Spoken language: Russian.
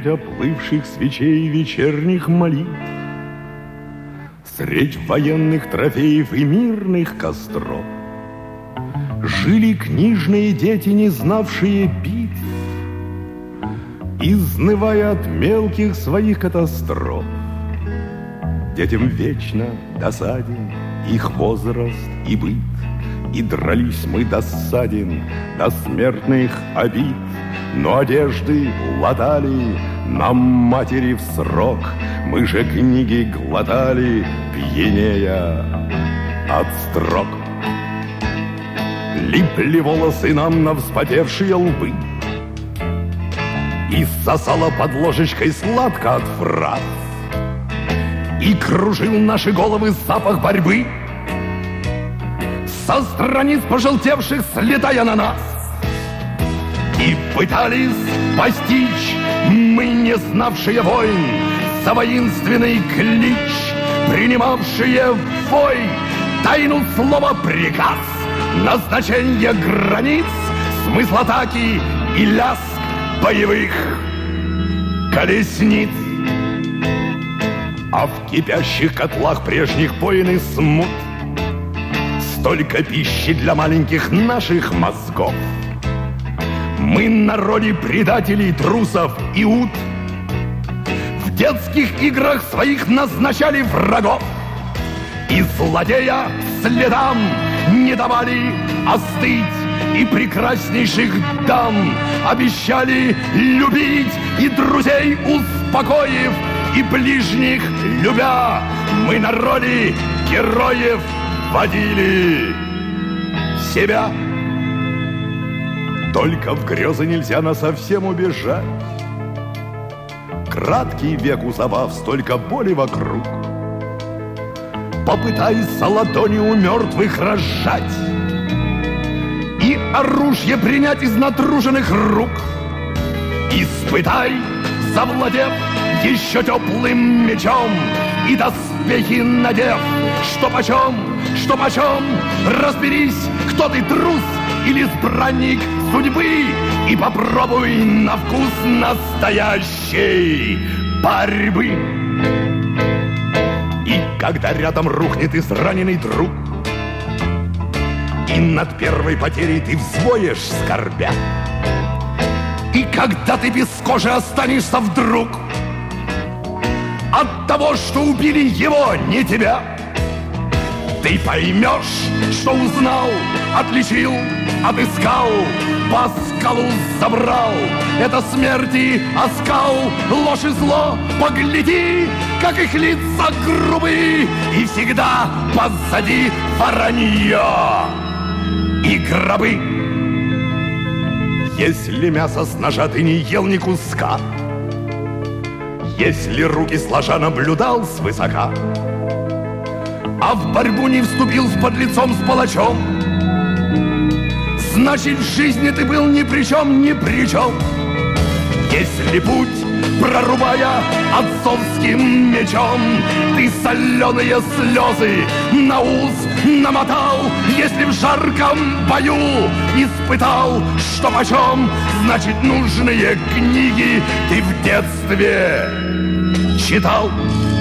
Средь оплывших свечей вечерних молитв, средь военных трофеев и мирных костров жили книжные дети, не знавшие битв, изнывая от мелких своих катастроф. Детям вечно досаден их возраст и быт, и дрались мы досаден до смертных обид. Но одежды латали нам матери в срок, мы же книги глотали, пьянея от строк. Липли волосы нам на вспотевшие лбы, и сосала под ложечкой сладко от фраз, и кружил наши головы запах борьбы со страниц пожелтевших, слетая на нас. И пытались постичь мы, не знавшие войн, за воинственный клич, принимавшие в бой тайну слова приказ, назначение границ, смысл атаки и лязг боевых колесниц. А в кипящих котлах прежних войн и смут столько пищи для маленьких наших мозгов. Мы на роли предателей, трусов и ут в детских играх своих назначали врагов, и злодея следам не давали остыть, и прекраснейших дам обещали любить, и друзей успокоив, и ближних любя, мы на роли героев водили себя. Только в грезы нельзя насовсем убежать. Краткий век у забав, столько боли вокруг. Попытайся ладони у мертвых разжать и оружие принять из натруженных рук. Испытай, завладев еще теплым мечом, и доспехи надев, что почем, разберись, кто ты, трус или избранник судьбы, и попробуй на вкус настоящей борьбы. И когда рядом рухнет израненный друг, и над первой потерей ты взвоешь скорбя, и когда ты без кожи останешься вдруг от того, что убили его, не тебя, ты поймешь, что узнал, отличил, отыскал, по скалу забрал. Это смерти оскал, ложь и зло, погляди, как их лица грубые, и всегда позади воронье и гробы. Если мясо с ножа ты не ел ни куска, если руки сложа наблюдал свысока, а в борьбу не вступил с подлецом, с палачом, значит, в жизни ты был ни при чем, ни при чем. Если путь, прорубая отцовским мечом, ты соленые слезы на ус намотал, если в жарком бою испытал, что почем, значит, нужные книги ты в детстве читал.